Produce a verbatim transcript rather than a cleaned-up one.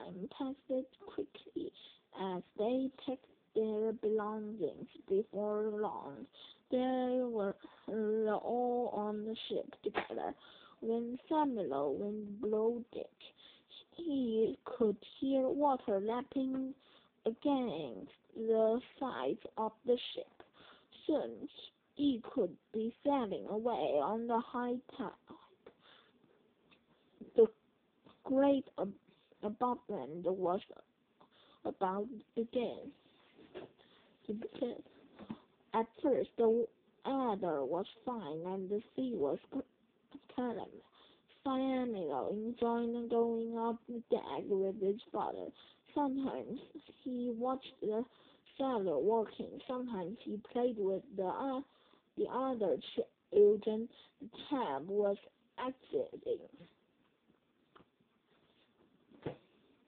time passed quickly as they packed their belongings. Before long, they were all on the ship together. When Samuel went below deck, he could hear water lapping against the sides of the ship. Soon he could be sailing away on the high tide. The great ab- abundance was about to begin. To begin. At first, the weather was fine and the sea was calm. Samuel enjoyed going up the deck with his father. Sometimes he watched the sailor working. Sometimes he played with the uh, the other children. The tub was exiting.